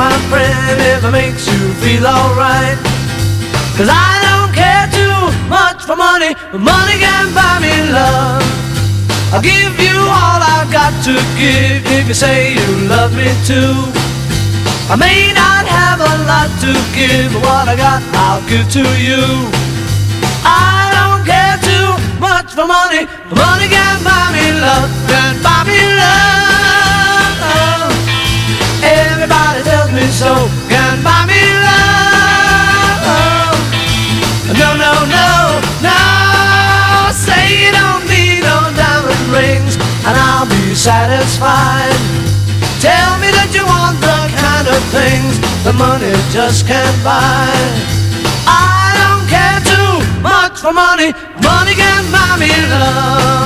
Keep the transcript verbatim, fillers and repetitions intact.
my friend, if it makes you feel alright. Cause I don't care too much for money, but money can buy me love. I'll give you all I've got to give if you say you love me too. I may not have a lot to give, but what I got I'll give to you. I don't care too much for money, but money can buy me love, can buy me love. Everybody tells me so, can buy me love. No, no, no, no, say you don't need no diamond rings and I'll be satisfied. Tell me that you want the kind of things that money just can't buy. I don't care too much for money, money can buy me love.